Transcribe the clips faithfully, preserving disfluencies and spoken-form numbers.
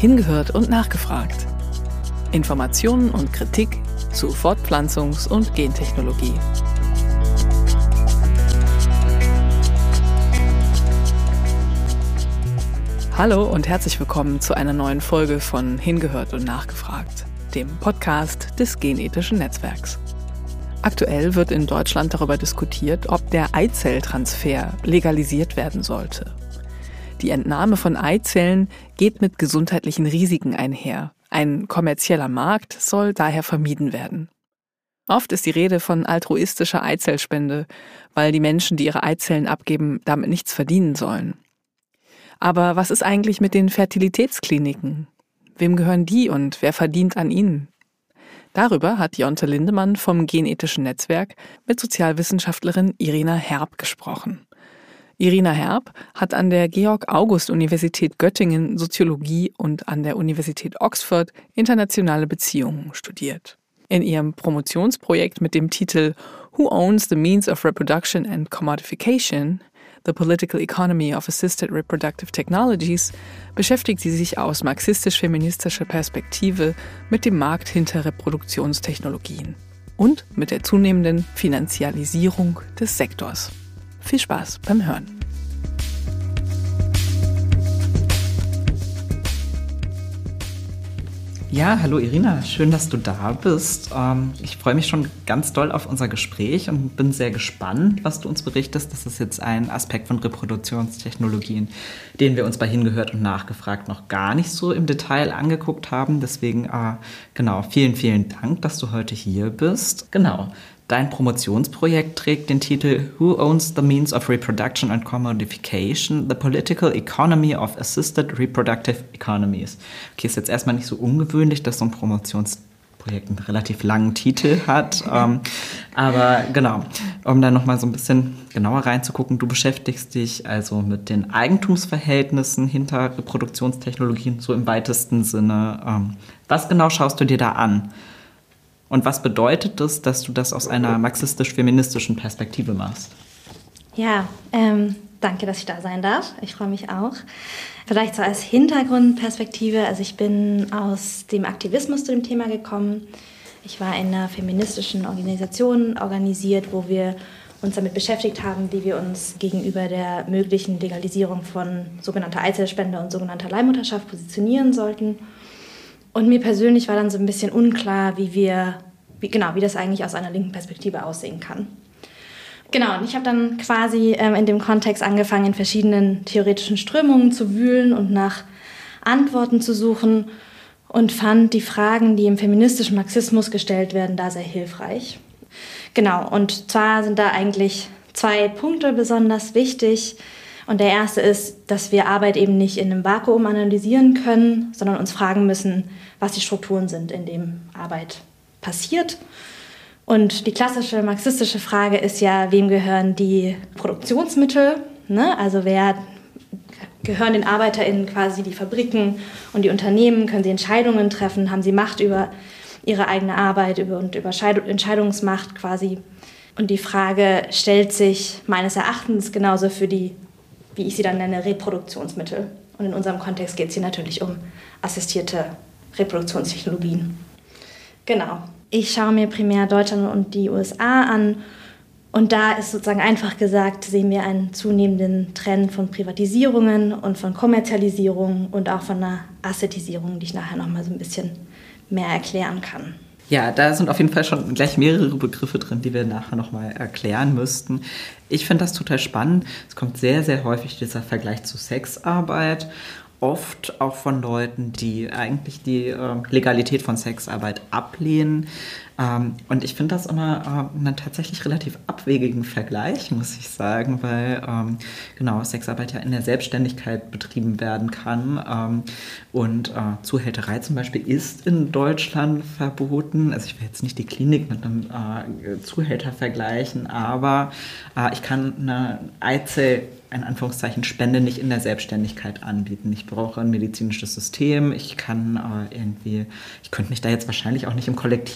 Hingehört und nachgefragt. Informationen und Kritik zu Fortpflanzungs- und Gentechnologie. Hallo und herzlich willkommen zu einer neuen Folge von Hingehört und nachgefragt, dem Podcast des Genethischen Netzwerks. Aktuell wird in Deutschland darüber diskutiert, ob der Eizelltransfer legalisiert werden sollte. Die Entnahme von Eizellen geht mit gesundheitlichen Risiken einher. Ein kommerzieller Markt soll daher vermieden werden. Oft ist die Rede von altruistischer Eizellspende, weil die Menschen, die ihre Eizellen abgeben, damit nichts verdienen sollen. Aber was ist eigentlich mit den Fertilitätskliniken? Wem gehören die und wer verdient an ihnen? Darüber hat Jonte Lindemann vom Genethischen Netzwerk mit Sozialwissenschaftlerin Irina Herb gesprochen. Irina Herb hat an der Georg-August-Universität Göttingen Soziologie und an der Universität Oxford internationale Beziehungen studiert. In ihrem Promotionsprojekt mit dem Titel Who Owns the Means of Reproduction and Commodification? The Political Economy of Assisted Reproductive Technologies beschäftigt sie sich aus marxistisch-feministischer Perspektive mit dem Markt hinter Reproduktionstechnologien und mit der zunehmenden Finanzialisierung des Sektors. Viel Spaß beim Hören. Ja, hallo Irina, schön, dass du da bist. Ich freue mich schon ganz doll auf unser Gespräch und bin sehr gespannt, was du uns berichtest. Das ist jetzt ein Aspekt von Reproduktionstechnologien, den wir uns bei Hingehört und nachgefragt noch gar nicht so im Detail angeguckt haben. Deswegen, genau, vielen, vielen Dank, dass du heute hier bist. Genau. Dein Promotionsprojekt trägt den Titel Who Owns the Means of Reproduction and Commodification? The Political Economy of Assisted Reproductive Economies. Okay, ist jetzt erstmal nicht so ungewöhnlich, dass so ein Promotionsprojekt einen relativ langen Titel hat. ähm, aber genau, um da nochmal so ein bisschen genauer reinzugucken, du beschäftigst dich also mit den Eigentumsverhältnissen hinter Reproduktionstechnologien, so im weitesten Sinne. Ähm, was genau schaust du dir da an? Und was bedeutet das, dass du das aus einer marxistisch-feministischen Perspektive machst? Ja, ähm, danke, dass ich da sein darf. Ich freue mich auch. Vielleicht so als Hintergrundperspektive, also ich bin aus dem Aktivismus zu dem Thema gekommen. Ich war in einer feministischen Organisation organisiert, wo wir uns damit beschäftigt haben, wie wir uns gegenüber der möglichen Legalisierung von sogenannter Eizellspende und sogenannter Leihmutterschaft positionieren sollten. Und mir persönlich war dann so ein bisschen unklar, wie wir, wie, genau, wie das eigentlich aus einer linken Perspektive aussehen kann. Genau, und ich habe dann quasi ähm, in dem Kontext angefangen, in verschiedenen theoretischen Strömungen zu wühlen und nach Antworten zu suchen und fand die Fragen, die im feministischen Marxismus gestellt werden, da sehr hilfreich. Genau, und zwar sind da eigentlich zwei Punkte besonders wichtig. Und der erste ist, dass wir Arbeit eben nicht in einem Vakuum analysieren können, sondern uns fragen müssen, was die Strukturen sind, in denen Arbeit passiert. Und die klassische marxistische Frage ist ja, wem gehören die Produktionsmittel? Ne? Also wer gehören den ArbeiterInnen quasi die Fabriken und die Unternehmen? Können sie Entscheidungen treffen? Haben sie Macht über ihre eigene Arbeit über, und über Entscheidungsmacht quasi? Und die Frage stellt sich meines Erachtens genauso für die, wie ich sie dann nenne, Reproduktionsmittel. Und in unserem Kontext geht es hier natürlich um assistierte Reproduktionstechnologien. Genau. Ich schaue mir primär Deutschland und die U S A an. Und da ist sozusagen einfach gesagt, sehen wir einen zunehmenden Trend von Privatisierungen und von Kommerzialisierung und auch von einer Assetisierung, die ich nachher noch mal so ein bisschen mehr erklären kann. Ja, da sind auf jeden Fall schon gleich mehrere Begriffe drin, die wir nachher nochmal erklären müssten. Ich finde das total spannend. Es kommt sehr, sehr häufig dieser Vergleich zu Sexarbeit. Oft auch von Leuten, die eigentlich die äh, Legalität von Sexarbeit ablehnen. Ähm, und ich finde das immer äh, einen tatsächlich relativ abwegigen Vergleich, muss ich sagen, weil ähm, genau Sexarbeit ja in der Selbstständigkeit betrieben werden kann. Ähm, und äh, Zuhälterei zum Beispiel ist in Deutschland verboten. Also ich will jetzt nicht die Klinik mit einem äh, Zuhälter vergleichen, aber äh, ich kann eine Eizell in Anführungszeichen Spende nicht in der Selbstständigkeit anbieten. Ich brauche ein medizinisches System. Ich kann äh, irgendwie, ich könnte mich da jetzt wahrscheinlich auch nicht im Kollektiv organisieren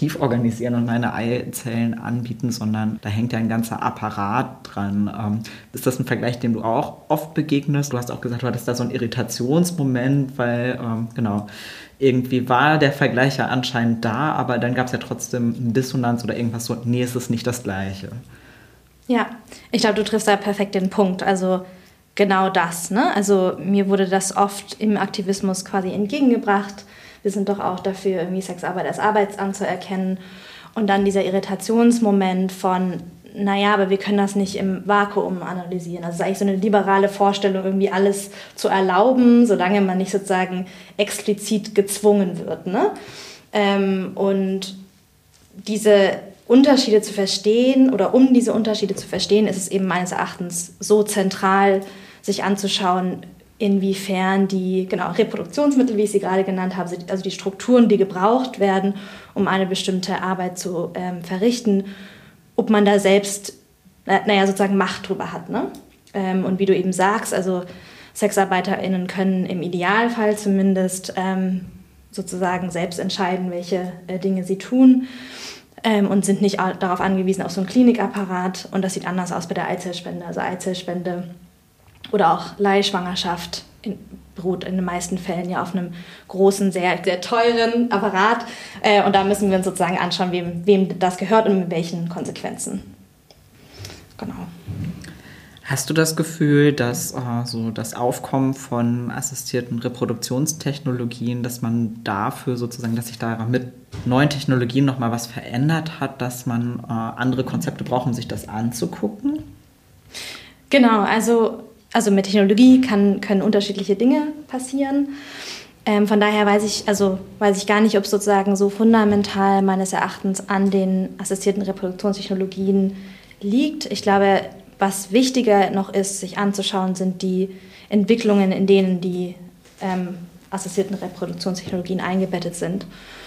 organisieren und meine Eizellen anbieten, sondern da hängt ja ein ganzer Apparat dran. Ähm, ist das ein Vergleich, dem du auch oft begegnest? Du hast auch gesagt, du hattest da so einen Irritationsmoment, weil, ähm, genau, irgendwie war der Vergleich ja anscheinend da, aber dann gab es ja trotzdem eine Dissonanz oder irgendwas so, nee, es ist nicht das Gleiche. Ja, ich glaube, du triffst da perfekt den Punkt. Also genau das, ne? Also mir wurde das oft im Aktivismus quasi entgegengebracht. Wir sind doch auch dafür, irgendwie Sexarbeit als Arbeit anzuerkennen. Und dann dieser Irritationsmoment von, naja, aber wir können das nicht im Vakuum analysieren. Also es ist eigentlich so eine liberale Vorstellung, irgendwie alles zu erlauben, solange man nicht sozusagen explizit gezwungen wird, ne? Ähm, und diese Unterschiede zu verstehen oder um diese Unterschiede zu verstehen, ist es eben meines Erachtens so zentral, sich anzuschauen, inwiefern die genau, Reproduktionsmittel, wie ich sie gerade genannt habe, also die Strukturen, die gebraucht werden, um eine bestimmte Arbeit zu ähm, verrichten, ob man da selbst, na, naja, sozusagen Macht drüber hat. Ne? Ähm, und wie du eben sagst, also SexarbeiterInnen können im Idealfall zumindest ähm, sozusagen selbst entscheiden, welche äh, Dinge sie tun. Ähm, und sind nicht darauf angewiesen, auf so einen Klinikapparat. Und das sieht anders aus bei der Eizellspende. Also Eizellspende oder auch Leihschwangerschaft in, beruht in den meisten Fällen ja auf einem großen, sehr, sehr teuren Apparat. Äh, und da müssen wir uns sozusagen anschauen, wem, wem das gehört und mit welchen Konsequenzen. Genau. Hast du das Gefühl, dass äh, so das Aufkommen von assistierten Reproduktionstechnologien, dass man dafür sozusagen, dass sich da mit neuen Technologien nochmal was verändert hat, dass man äh, andere Konzepte braucht, um sich das anzugucken? Genau, also, also mit Technologie kann, können unterschiedliche Dinge passieren. Ähm, von daher weiß ich, also weiß ich gar nicht, ob es sozusagen so fundamental meines Erachtens an den assistierten Reproduktionstechnologien liegt. Ich glaube, was wichtiger noch ist, sich anzuschauen, sind die Entwicklungen, in denen die ähm, assistierten Reproduktionstechnologien eingebettet sind.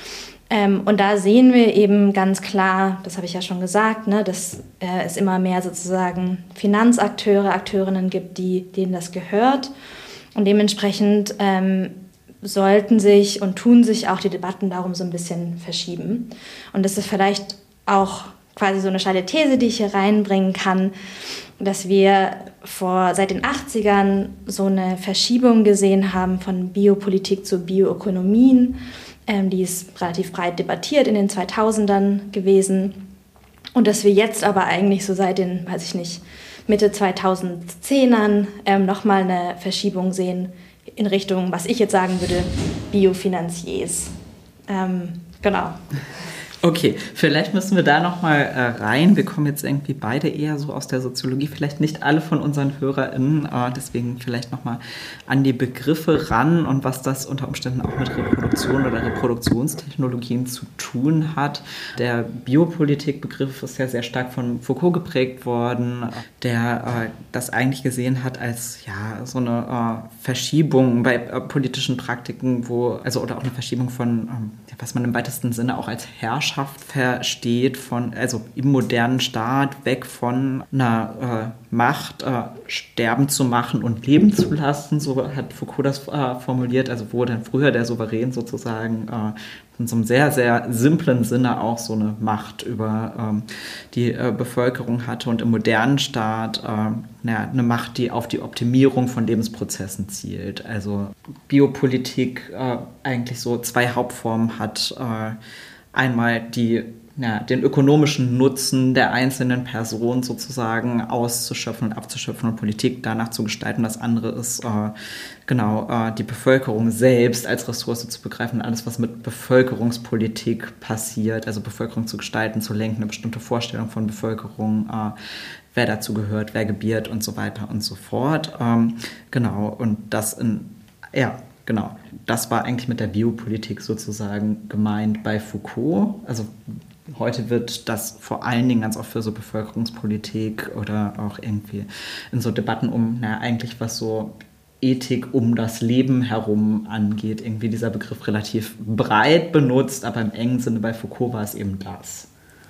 Ähm, und da sehen wir eben ganz klar, das habe ich ja schon gesagt, ne, dass äh, es immer mehr sozusagen Finanzakteure, Akteurinnen gibt, die, denen das gehört. Und dementsprechend ähm, sollten sich und tun sich auch die Debatten darum so ein bisschen verschieben. Und das ist vielleicht auch quasi so eine steile These, die ich hier reinbringen kann, dass wir vor, seit den achtzigern so eine Verschiebung gesehen haben von Biopolitik zu Bioökonomien. Ähm, die ist relativ breit debattiert in den zweitausendern gewesen. Und dass wir jetzt aber eigentlich so seit den, weiß ich nicht, Mitte zweitausendzehnern ähm, nochmal eine Verschiebung sehen in Richtung, was ich jetzt sagen würde, Biofinanziers. Ähm, genau. Okay, vielleicht müssen wir da nochmal äh, rein. Wir kommen jetzt irgendwie beide eher so aus der Soziologie, vielleicht nicht alle von unseren HörerInnen, äh, deswegen vielleicht nochmal an die Begriffe ran und was das unter Umständen auch mit Reproduktion oder Reproduktionstechnologien zu tun hat. Der Biopolitikbegriff ist ja sehr stark von Foucault geprägt worden, der äh, das eigentlich gesehen hat als ja so eine äh, Verschiebung bei äh, politischen Praktiken, wo, also oder auch eine Verschiebung von, ähm, was man im weitesten Sinne auch als Herrschaft versteht, von, also im modernen Staat weg von einer äh, Macht äh, sterben zu machen und leben zu lassen, so hat Foucault das äh, formuliert, also wo dann früher der Souverän sozusagen äh, in so einem sehr, sehr simplen Sinne auch so eine Macht über ähm, die äh, Bevölkerung hatte und im modernen Staat äh, na, eine Macht, die auf die Optimierung von Lebensprozessen zielt. Also Biopolitik äh, eigentlich so zwei Hauptformen hat, äh, einmal die, ja, den ökonomischen Nutzen der einzelnen Person sozusagen auszuschöpfen und abzuschöpfen und Politik danach zu gestalten. Das andere ist, äh, genau, äh, die Bevölkerung selbst als Ressource zu begreifen. Alles, was mit Bevölkerungspolitik passiert, also Bevölkerung zu gestalten, zu lenken, eine bestimmte Vorstellung von Bevölkerung, äh, wer dazu gehört, wer gebiert und so weiter und so fort. Ähm, genau, und das in, ja, Genau, das war eigentlich mit der Biopolitik sozusagen gemeint bei Foucault. Also heute wird das vor allen Dingen ganz oft für so Bevölkerungspolitik oder auch irgendwie in so Debatten um, naja, eigentlich was so Ethik um das Leben herum angeht, irgendwie dieser Begriff relativ breit benutzt, aber im engen Sinne bei Foucault war es eben das.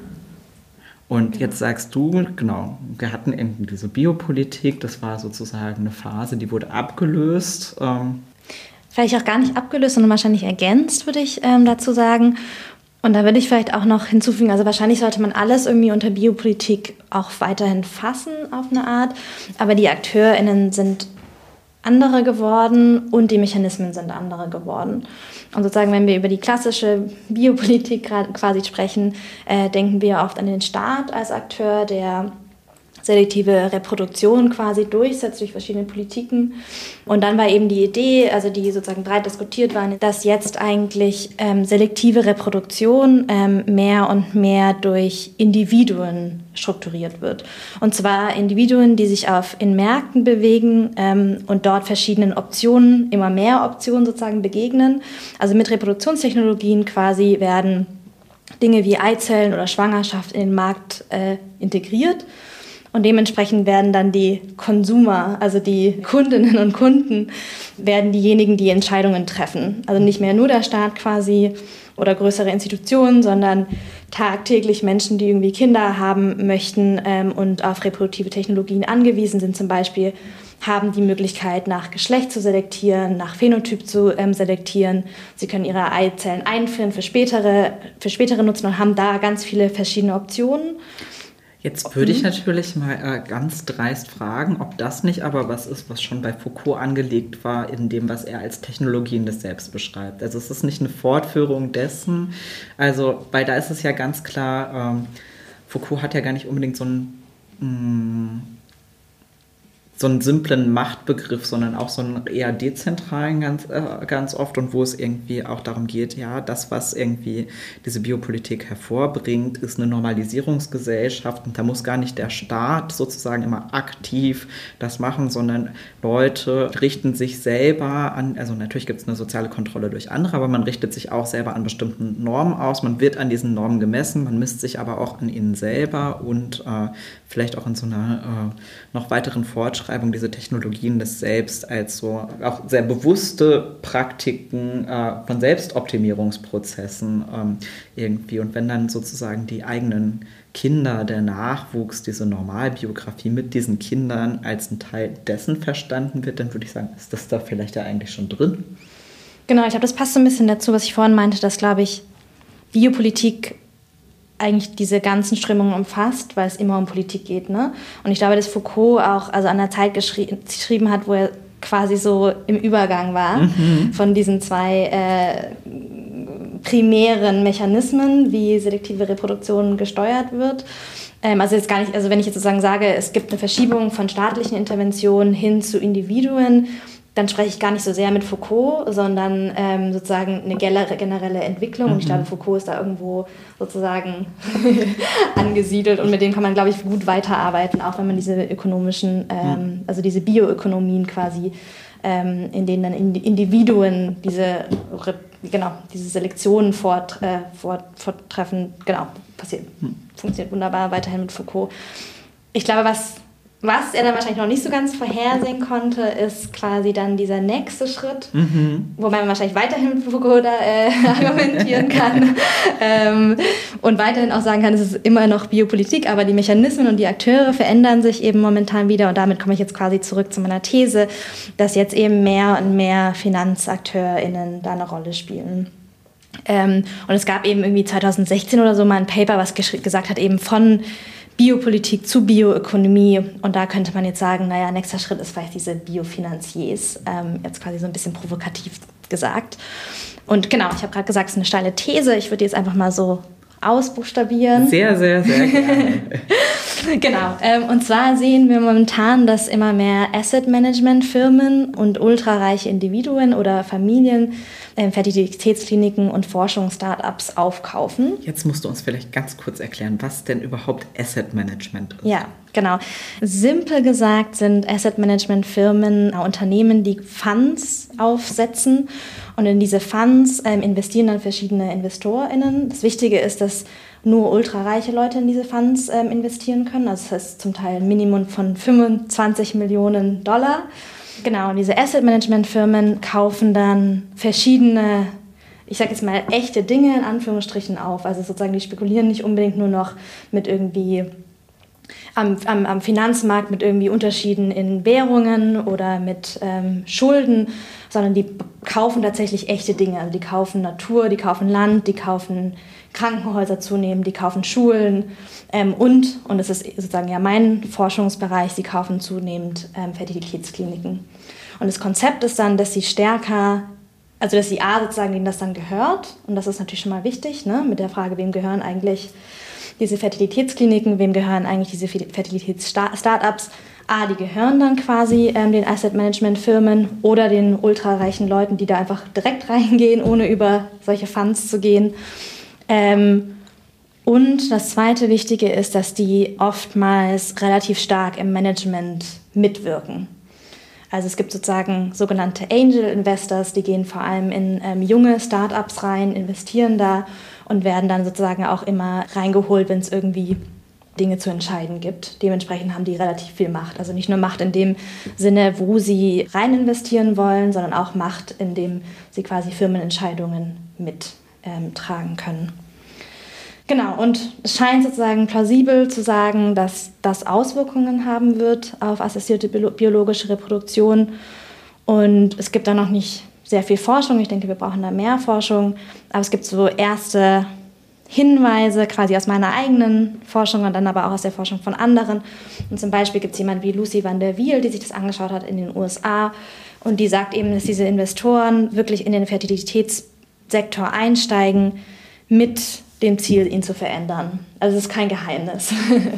Und jetzt sagst du, genau, wir hatten irgendwie diese Biopolitik, das war sozusagen eine Phase, die wurde abgelöst. Ähm, Vielleicht auch gar nicht abgelöst, sondern wahrscheinlich ergänzt, würde ich ähm, dazu sagen. Und da würde ich vielleicht auch noch hinzufügen, also wahrscheinlich sollte man alles irgendwie unter Biopolitik auch weiterhin fassen auf eine Art, aber die AkteurInnen sind andere geworden und die Mechanismen sind andere geworden. Und sozusagen, wenn wir über die klassische Biopolitik quasi sprechen, äh, denken wir oft an den Staat als Akteur, der selektive Reproduktion quasi durchsetzt durch verschiedene Politiken. Und dann war eben die Idee, also die sozusagen breit diskutiert war, dass jetzt eigentlich ähm, selektive Reproduktion ähm, mehr und mehr durch Individuen strukturiert wird. Und zwar Individuen, die sich auf in Märkten bewegen ähm, und dort verschiedenen Optionen, immer mehr Optionen sozusagen begegnen. Also mit Reproduktionstechnologien quasi werden Dinge wie Eizellen oder Schwangerschaft in den Markt äh, integriert. Und dementsprechend werden dann die Konsumer, also die Kundinnen und Kunden, werden diejenigen, die Entscheidungen treffen. Also nicht mehr nur der Staat quasi oder größere Institutionen, sondern tagtäglich Menschen, die irgendwie Kinder haben möchten ähm, und auf reproduktive Technologien angewiesen sind zum Beispiel, haben die Möglichkeit, nach Geschlecht zu selektieren, nach Phänotyp zu ähm, selektieren. Sie können ihre Eizellen einfrieren für spätere, für spätere Nutzen und haben da ganz viele verschiedene Optionen. Jetzt würde ich natürlich mal äh, ganz dreist fragen, ob das nicht aber was ist, was schon bei Foucault angelegt war, in dem, was er als Technologien des Selbst beschreibt. Also es ist nicht eine Fortführung dessen, also, weil da ist es ja ganz klar, ähm, Foucault hat ja gar nicht unbedingt so einen, mh, so einen simplen Machtbegriff, sondern auch so einen eher dezentralen ganz, äh, ganz oft und wo es irgendwie auch darum geht, ja, das, was irgendwie diese Biopolitik hervorbringt, ist eine Normalisierungsgesellschaft und da muss gar nicht der Staat sozusagen immer aktiv das machen, sondern Leute richten sich selber an, also natürlich gibt es eine soziale Kontrolle durch andere, aber man richtet sich auch selber an bestimmten Normen aus, man wird an diesen Normen gemessen, man misst sich aber auch an ihnen selber und äh, vielleicht auch in so einer äh, noch weiteren Fortschreibung diese Technologien des Selbst als so auch sehr bewusste Praktiken äh, von Selbstoptimierungsprozessen ähm, irgendwie. Und wenn dann sozusagen die eigenen Kinder, der Nachwuchs, diese Normalbiografie mit diesen Kindern als ein Teil dessen verstanden wird, dann würde ich sagen, ist das da vielleicht ja eigentlich schon drin? Genau, ich glaube, das passt so ein bisschen dazu, was ich vorhin meinte, dass, glaube ich, Biopolitik eigentlich diese ganzen Strömungen umfasst, weil es immer um Politik geht, ne? Und ich glaube, dass Foucault auch also an der Zeit geschri- geschrieben hat, wo er quasi so im Übergang war mhm. von diesen zwei äh, primären Mechanismen, wie selektive Reproduktion gesteuert wird. Ähm, also jetzt gar nicht, also wenn ich jetzt sozusagen sage, es gibt eine Verschiebung von staatlichen Interventionen hin zu Individuen, dann spreche ich gar nicht so sehr mit Foucault, sondern ähm, sozusagen eine generelle Entwicklung. Mhm. Und ich glaube, Foucault ist da irgendwo sozusagen angesiedelt. Und mit dem kann man, glaube ich, gut weiterarbeiten, auch wenn man diese ökonomischen, ähm, also diese Bioökonomien quasi, ähm, in denen dann Individuen diese, genau, diese Selektionen fort, äh, fort, forttreffen, genau, passiert, mhm. funktioniert wunderbar weiterhin mit Foucault. Ich glaube, was... Was er dann wahrscheinlich noch nicht so ganz vorhersehen konnte, ist quasi dann dieser nächste Schritt, mhm. wobei man wahrscheinlich weiterhin mit Foucault da äh, argumentieren kann ähm, und weiterhin auch sagen kann, es ist immer noch Biopolitik, aber die Mechanismen und die Akteure verändern sich eben momentan wieder und damit komme ich jetzt quasi zurück zu meiner These, dass jetzt eben mehr und mehr FinanzakteurInnen da eine Rolle spielen. Ähm, und es gab eben irgendwie zwanzig sechzehn oder so mal ein Paper, was gesch- gesagt hat, eben von Biopolitik zu Bioökonomie. Und da könnte man jetzt sagen, naja, nächster Schritt ist vielleicht diese Biofinanziers, ähm, jetzt quasi so ein bisschen provokativ gesagt. Und genau, ich habe gerade gesagt, es ist eine steile These. Ich würde jetzt einfach mal so ausbuchstabieren. Sehr, sehr, sehr gerne. Genau. Ähm, und zwar sehen wir momentan, dass immer mehr Asset-Management-Firmen und ultrareiche Individuen oder Familien ähm, Fertilitätskliniken und Forschungs-Startups aufkaufen. Jetzt musst du uns vielleicht ganz kurz erklären, was denn überhaupt Asset-Management ist. Ja, genau. Simpel gesagt sind Asset-Management-Firmen Unternehmen, die Funds aufsetzen. Und in diese Funds ähm, investieren dann verschiedene InvestorInnen. Das Wichtige ist, dass nur ultrareiche Leute in diese Funds ähm, investieren können. Also das heißt zum Teil ein Minimum von fünfundzwanzig Millionen Dollar. Genau, und diese Asset-Management-Firmen kaufen dann verschiedene, ich sage jetzt mal, echte Dinge in Anführungsstrichen auf. Also sozusagen, die spekulieren nicht unbedingt nur noch mit irgendwie am, am, am Finanzmarkt mit irgendwie Unterschieden in Währungen oder mit ähm, Schulden, sondern die kaufen tatsächlich echte Dinge. Also die kaufen Natur, die kaufen Land, die kaufen Krankenhäuser zunehmend, die kaufen Schulen ähm, und, und das ist sozusagen ja mein Forschungsbereich, sie kaufen zunehmend ähm, Fertilitätskliniken. Und das Konzept ist dann, dass sie stärker, also dass sie A sozusagen, denen das dann gehört, und das ist natürlich schon mal wichtig, ne, mit der Frage, wem gehören eigentlich diese Fertilitätskliniken, wem gehören eigentlich diese Fertilitäts-Startups? A, die gehören dann quasi ähm, den Asset-Management-Firmen oder den ultrareichen Leuten, die da einfach direkt reingehen, ohne über solche Funds zu gehen. Ähm, und das zweite Wichtige ist, dass die oftmals relativ stark im Management mitwirken. Also es gibt sozusagen sogenannte Angel Investors, die gehen vor allem in ähm, junge Startups rein, investieren da und werden dann sozusagen auch immer reingeholt, wenn es irgendwie Dinge zu entscheiden gibt. Dementsprechend haben die relativ viel Macht. Also nicht nur Macht in dem Sinne, wo sie rein investieren wollen, sondern auch Macht, in dem sie quasi Firmenentscheidungen mittragen ähm, können. Genau, und es scheint sozusagen plausibel zu sagen, dass das Auswirkungen haben wird auf assistierte biologische Reproduktion. Und es gibt da noch nicht sehr viel Forschung. Ich denke, wir brauchen da mehr Forschung. Aber es gibt so erste Hinweise quasi aus meiner eigenen Forschung und dann aber auch aus der Forschung von anderen. Und zum Beispiel gibt es jemanden wie Lucy van der Wiel, die sich das angeschaut hat in den U S A. Und die sagt eben, dass diese Investoren wirklich in den Fertilitätssektor einsteigen mit dem Ziel, ihn zu verändern. Also das ist kein Geheimnis.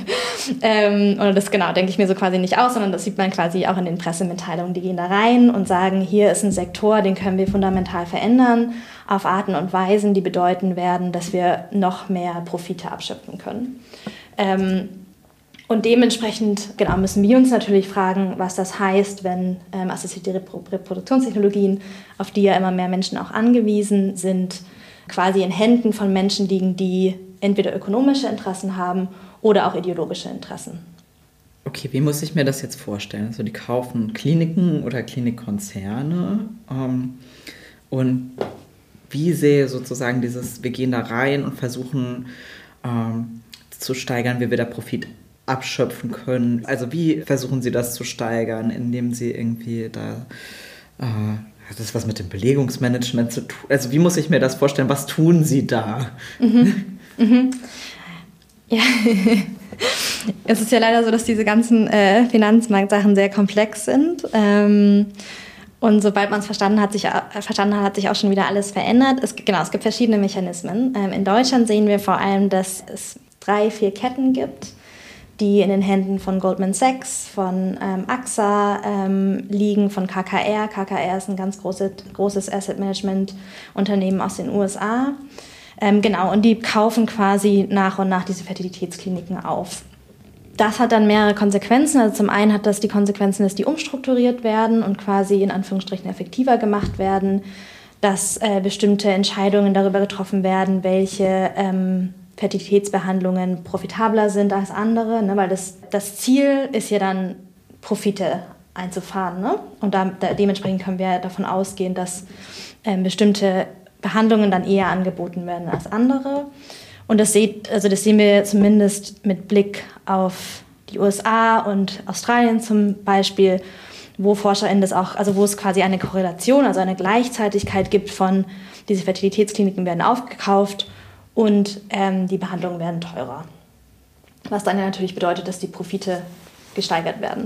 ähm, oder das genau, denke ich mir so quasi nicht aus, sondern das sieht man quasi auch in den Pressemitteilungen. Die gehen da rein und sagen, hier ist ein Sektor, den können wir fundamental verändern, auf Arten und Weisen, die bedeuten werden, dass wir noch mehr Profite abschöpfen können. Ähm, und dementsprechend genau, müssen wir uns natürlich fragen, was das heißt, wenn ähm, assistierte Reproduktionstechnologien, auf die ja immer mehr Menschen auch angewiesen sind, quasi in Händen von Menschen liegen, die entweder ökonomische Interessen haben oder auch ideologische Interessen. Okay, wie muss ich mir das jetzt vorstellen? Also die kaufen Kliniken oder Klinikkonzerne ähm, und wie sehe sozusagen dieses, wir gehen da rein und versuchen ähm, zu steigern, wie wir da Profit abschöpfen können. Also wie versuchen Sie das zu steigern, indem Sie irgendwie da... Äh, Hat das was mit dem Belegungsmanagement zu tun? Also wie muss ich mir das vorstellen? Was tun Sie da? Mhm. Mhm. Ja, es ist ja leider so, dass diese ganzen äh, Finanzmarktsachen sehr komplex sind. Ähm, und sobald man es verstanden hat, sich, äh, verstanden hat, hat sich auch schon wieder alles verändert. Es, genau, es gibt verschiedene Mechanismen. Ähm, in Deutschland sehen wir vor allem, dass es drei, vier Ketten gibt, die in den Händen von Goldman Sachs, von ähm, A X A ähm, liegen, von K K R. K K R ist ein ganz großes, großes Asset-Management-Unternehmen aus den U S A. Ähm, genau, und die kaufen quasi nach und nach diese Fertilitätskliniken auf. Das hat dann mehrere Konsequenzen. Also zum einen hat das die Konsequenzen, dass die umstrukturiert werden und quasi in Anführungsstrichen effektiver gemacht werden, dass äh, bestimmte Entscheidungen darüber getroffen werden, welche ähm, Fertilitätsbehandlungen profitabler sind als andere, ne? Weil das, das Ziel ist ja dann, Profite einzufahren. Ne? Und da, da, dementsprechend können wir davon ausgehen, dass ähm, bestimmte Behandlungen dann eher angeboten werden als andere. Und das, seht, also das sehen wir zumindest mit Blick auf die U S A und Australien zum Beispiel, wo ForscherInnen das auch, also wo es quasi eine Korrelation, also eine Gleichzeitigkeit gibt von, diese Fertilitätskliniken werden aufgekauft und ähm, die Behandlungen werden teurer. Was dann ja natürlich bedeutet, dass die Profite gesteigert werden.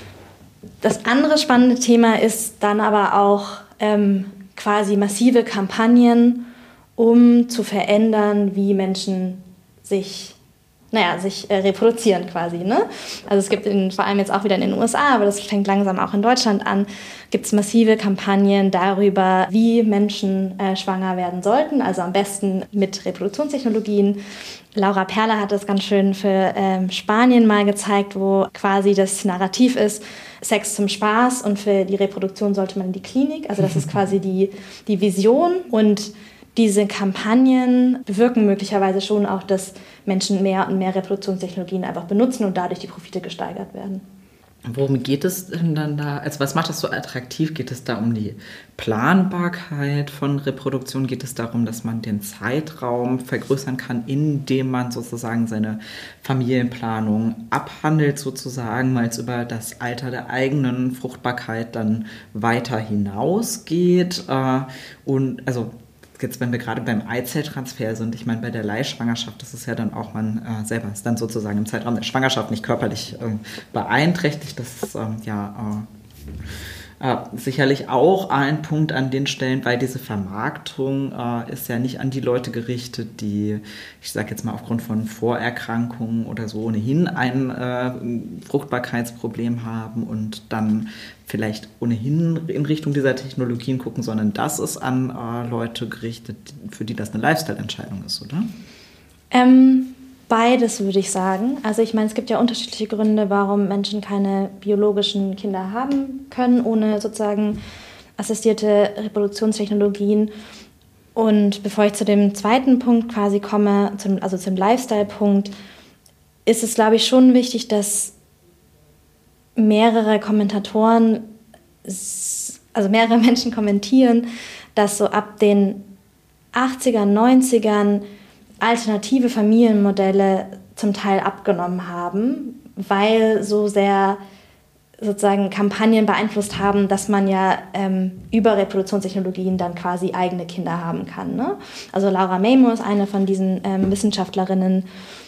Das andere spannende Thema ist dann aber auch ähm, quasi massive Kampagnen, um zu verändern, wie Menschen sich, naja, sich äh, reproduzieren quasi. Ne? Also es gibt in, vor allem jetzt auch wieder in den U S A, aber das fängt langsam auch in Deutschland an, gibt es massive Kampagnen darüber, wie Menschen äh, schwanger werden sollten, also am besten mit Reproduktionstechnologien. Laura Perler hat das ganz schön für ähm, Spanien mal gezeigt, wo quasi das Narrativ ist, Sex zum Spaß und für die Reproduktion sollte man in die Klinik. Also das ist quasi die, die Vision und diese Kampagnen bewirken möglicherweise schon auch, dass Menschen mehr und mehr Reproduktionstechnologien einfach benutzen und dadurch die Profite gesteigert werden. Worum geht es denn dann da? Also was macht das so attraktiv? Geht es da um die Planbarkeit von Reproduktion? Geht es darum, dass man den Zeitraum vergrößern kann, indem man sozusagen seine Familienplanung abhandelt, sozusagen, weil es über das Alter der eigenen Fruchtbarkeit dann weiter hinausgeht? Und also jetzt, wenn wir gerade beim Eizelltransfer sind, ich meine, bei der Leihschwangerschaft, das ist ja dann auch, man äh, selber ist dann sozusagen im Zeitraum der Schwangerschaft nicht körperlich äh, beeinträchtigt. Das ist ähm, ja äh, äh, sicherlich auch ein Punkt an den Stellen, weil diese Vermarktung äh, ist ja nicht an die Leute gerichtet, die, ich sage jetzt mal aufgrund von Vorerkrankungen oder so ohnehin ein äh, Fruchtbarkeitsproblem haben und dann vielleicht ohnehin in Richtung dieser Technologien gucken, sondern das ist an äh, Leute gerichtet, für die das eine Lifestyle-Entscheidung ist, oder? Ähm, beides würde ich sagen. Also ich meine, es gibt ja unterschiedliche Gründe, warum Menschen keine biologischen Kinder haben können, ohne sozusagen assistierte Reproduktionstechnologien. Und bevor ich zu dem zweiten Punkt quasi komme, zum, also zum Lifestyle-Punkt, ist es, glaube ich, schon wichtig, dass mehrere Kommentatoren, also mehrere Menschen kommentieren, dass so ab den achtzigern, neunzigern alternative Familienmodelle zum Teil abgenommen haben, weil so sehr sozusagen Kampagnen beeinflusst haben, dass man ja ähm, über Reproduktionstechnologien dann quasi eigene Kinder haben kann. Ne? Also Laura Mamo ist eine von diesen ähm, Wissenschaftlerinnen,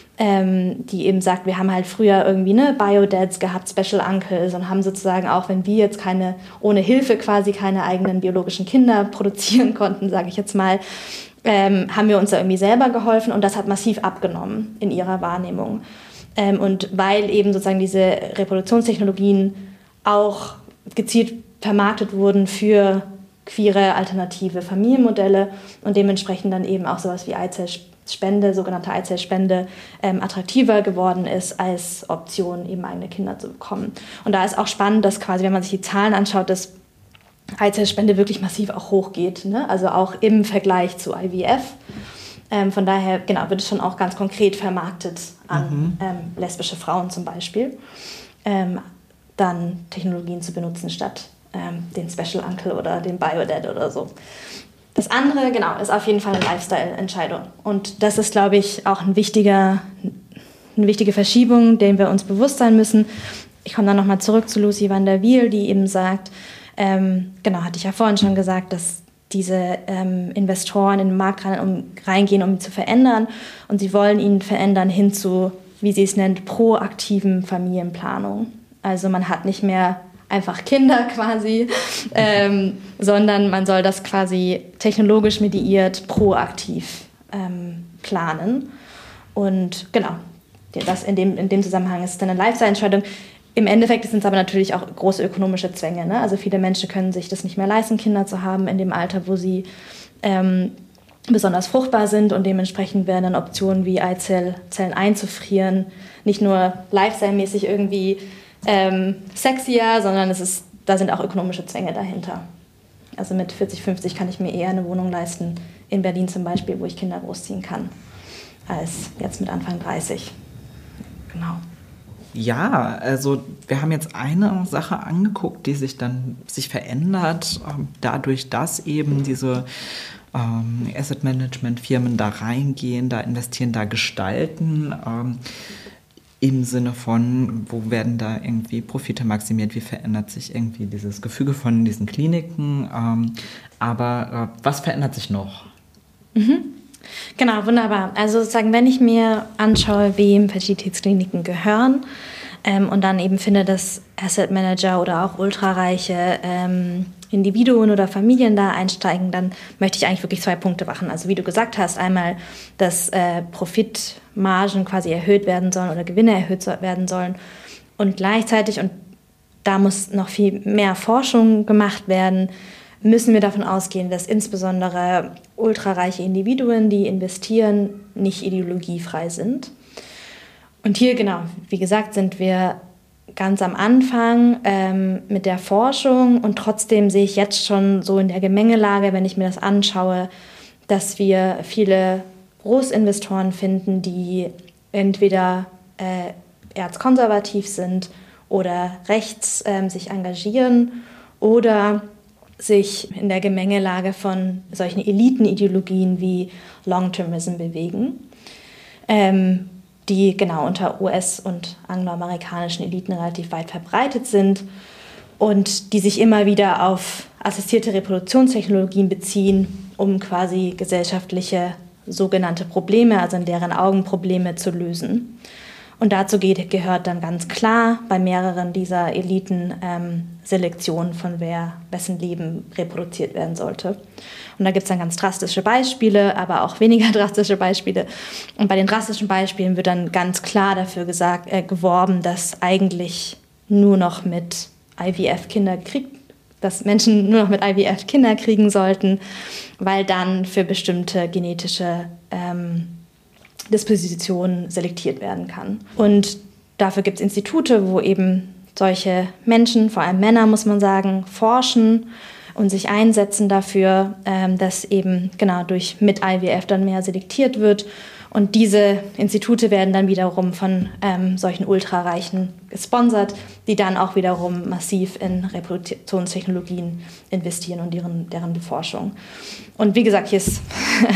Ähm, die eben sagt, wir haben halt früher irgendwie ne, Bio-Dads gehabt, Special Uncles und haben sozusagen auch, wenn wir jetzt keine, ohne Hilfe quasi keine eigenen biologischen Kinder produzieren konnten, sage ich jetzt mal, ähm, haben wir uns da irgendwie selber geholfen und das hat massiv abgenommen in ihrer Wahrnehmung. Ähm, und weil eben sozusagen diese Reproduktionstechnologien auch gezielt vermarktet wurden für queere alternative Familienmodelle und dementsprechend dann eben auch sowas wie Eizellspende, Spende, sogenannte Eizellspende, ähm, attraktiver geworden ist als Option, eben eigene Kinder zu bekommen. Und da ist auch spannend, dass quasi, wenn man sich die Zahlen anschaut, dass Eizellspende wirklich massiv auch hochgeht, ne? Also auch im Vergleich zu I V F. Ähm, von daher, genau, wird es schon auch ganz konkret vermarktet an mhm. ähm, lesbische Frauen zum Beispiel, ähm, dann Technologien zu benutzen statt ähm, den Special Uncle oder den Bio-Dad oder so. Das andere, genau, ist auf jeden Fall eine Lifestyle-Entscheidung. Und das ist, glaube ich, auch ein wichtiger, eine wichtige Verschiebung, der wir uns bewusst sein müssen. Ich komme dann nochmal zurück zu Lucy van der Wiel, die eben sagt, ähm, genau, hatte ich ja vorhin schon gesagt, dass diese ähm, Investoren in den Markt rein, um, reingehen, um ihn zu verändern. Und sie wollen ihn verändern hin zu, wie sie es nennt, proaktiven Familienplanung. Also man hat nicht mehr einfach Kinder quasi, ähm, sondern man soll das quasi technologisch mediiert, proaktiv ähm, planen. Und genau, das in dem, in dem Zusammenhang ist es dann eine Lifestyle-Entscheidung. Im Endeffekt sind es aber natürlich auch große ökonomische Zwänge. Ne? Also viele Menschen können sich das nicht mehr leisten, Kinder zu haben in dem Alter, wo sie ähm, besonders fruchtbar sind und dementsprechend werden dann Optionen wie Eizellen einzufrieren, nicht nur lifestyle-mäßig irgendwie Ähm, sexier, sondern es ist, da sind auch ökonomische Zwänge dahinter. Also mit vierzig, fünfzig kann ich mir eher eine Wohnung leisten, in Berlin zum Beispiel, wo ich Kinder großziehen kann, als jetzt mit Anfang dreißig. Genau. Ja, also wir haben jetzt eine Sache angeguckt, die sich dann sich verändert, ähm, dadurch, dass eben diese ähm, Asset-Management-Firmen da reingehen, da investieren, da gestalten. Ähm, Im Sinne von, wo werden da irgendwie Profite maximiert, wie verändert sich irgendwie dieses Gefüge von diesen Kliniken. Ähm, aber äh, was verändert sich noch? Mhm. Genau, wunderbar. Also sozusagen, wenn ich mir anschaue, wem Fertilitätskliniken gehören ähm, und dann eben finde, dass Asset Manager oder auch ultrareiche ähm, Individuen oder Familien da einsteigen, dann möchte ich eigentlich wirklich zwei Punkte machen. Also wie du gesagt hast, einmal, dass äh, Profitmargen quasi erhöht werden sollen oder Gewinne erhöht werden sollen und gleichzeitig, und da muss noch viel mehr Forschung gemacht werden, müssen wir davon ausgehen, dass insbesondere ultrareiche Individuen, die investieren, nicht ideologiefrei sind. Und hier, genau, wie gesagt, sind wir ganz am Anfang ähm, mit der Forschung und trotzdem sehe ich jetzt schon so in der Gemengelage, wenn ich mir das anschaue, dass wir viele Großinvestoren finden, die entweder äh, erzkonservativ sind oder rechts ähm, sich engagieren oder sich in der Gemengelage von solchen Elitenideologien wie Long-Termism bewegen, ähm, die genau unter U S- und angloamerikanischen Eliten relativ weit verbreitet sind und die sich immer wieder auf assistierte Reproduktionstechnologien beziehen, um quasi gesellschaftliche sogenannte Probleme, also in deren Augen Probleme zu lösen. Und dazu geht, gehört dann ganz klar bei mehreren dieser Eliten ähm, Selektion von wer, wessen Leben reproduziert werden sollte. Und da gibt es dann ganz drastische Beispiele, aber auch weniger drastische Beispiele. Und bei den drastischen Beispielen wird dann ganz klar dafür gesagt, äh, geworben, dass eigentlich nur noch mit I V F Kinder kriegt, dass Menschen nur noch mit I V F Kinder kriegen sollten, weil dann für bestimmte genetische ähm, Dispositionen selektiert werden kann. Und dafür gibt es Institute, wo eben solche Menschen, vor allem Männer, muss man sagen, forschen und sich einsetzen dafür, ähm, dass eben genau durch mit I V F dann mehr selektiert wird. Und diese Institute werden dann wiederum von ähm, solchen Ultrareichen gesponsert, die dann auch wiederum massiv in Reproduktionstechnologien investieren und deren, deren Beforschung. Und wie gesagt, hier ist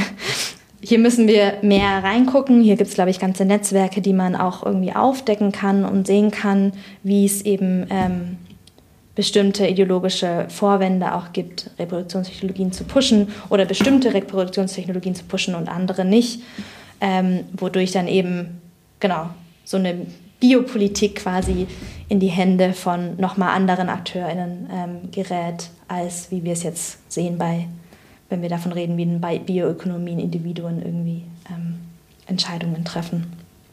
Hier müssen wir mehr reingucken. Hier gibt es, glaube ich, ganze Netzwerke, die man auch irgendwie aufdecken kann und sehen kann, wie es eben ähm, bestimmte ideologische Vorwände auch gibt, Reproduktionstechnologien zu pushen oder bestimmte Reproduktionstechnologien zu pushen und andere nicht, ähm, wodurch dann eben genau so eine Biopolitik quasi in die Hände von nochmal anderen AkteurInnen ähm, gerät, als wie wir es jetzt sehen bei wenn wir davon reden, wie in Bioökonomien Individuen irgendwie ähm, Entscheidungen treffen.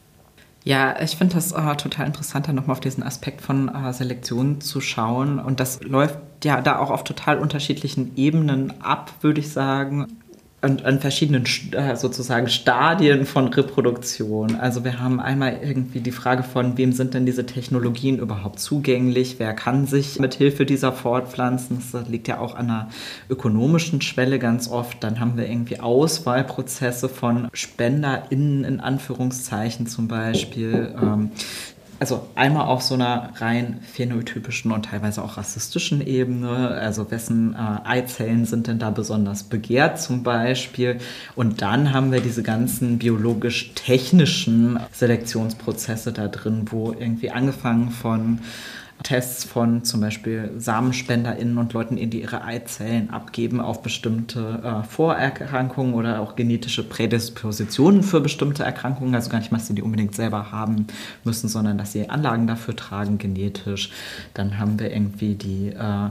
Ja, ich finde das äh, total interessant, dann nochmal auf diesen Aspekt von äh, Selektion zu schauen. Und das läuft ja da auch auf total unterschiedlichen Ebenen ab, würde ich sagen. Und an verschiedenen sozusagen Stadien von Reproduktion. Also wir haben einmal irgendwie die Frage von, wem sind denn diese Technologien überhaupt zugänglich? Wer kann sich mit Hilfe dieser fortpflanzen? Das liegt ja auch an einer ökonomischen Schwelle ganz oft. Dann haben wir irgendwie Auswahlprozesse von SpenderInnen in Anführungszeichen zum Beispiel. Also einmal auf so einer rein phänotypischen und teilweise auch rassistischen Ebene, also wessen äh, Eizellen sind denn da besonders begehrt zum Beispiel. Und dann haben wir diese ganzen biologisch-technischen Selektionsprozesse da drin, wo irgendwie angefangen von Tests von zum Beispiel SamenspenderInnen und Leuten, die ihre Eizellen abgeben auf bestimmte äh, Vorerkrankungen oder auch genetische Prädispositionen für bestimmte Erkrankungen, also gar nicht mal, dass sie die unbedingt selber haben müssen, sondern dass sie Anlagen dafür tragen, genetisch. Dann haben wir irgendwie die äh,